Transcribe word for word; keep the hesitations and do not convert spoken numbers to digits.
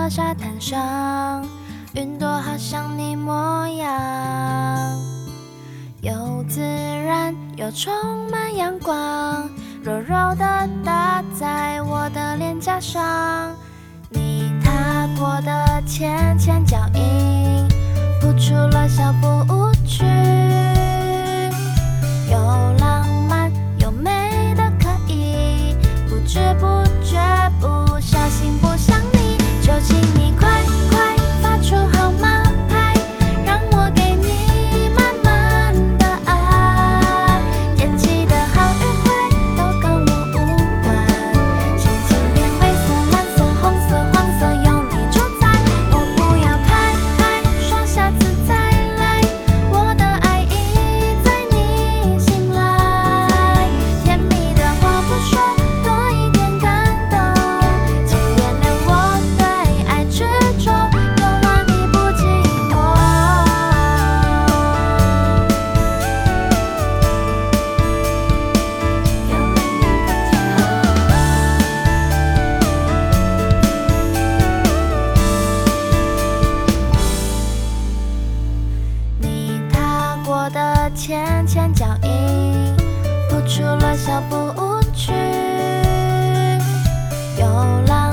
沙滩上，云朵好像你模样，又自然又充满阳光，柔柔的打在我的脸颊上。你踏过的浅浅脚印，谱出了小步舞曲，又浪漫又美的可以，不知不觉不小心不想你，就请你快快发出号码牌，让我给你满满的爱。天气的好与坏都跟我无关，心情变灰色、蓝色、红色、黄色，有你主宰。我不要太太说下次再来，我的爱已在你心来。甜蜜的话不说，多一点感动，请原谅我对爱执着，有了你不寂寞。有了你不寂寞。你踏过的浅浅脚印，谱出了小步舞曲，有浪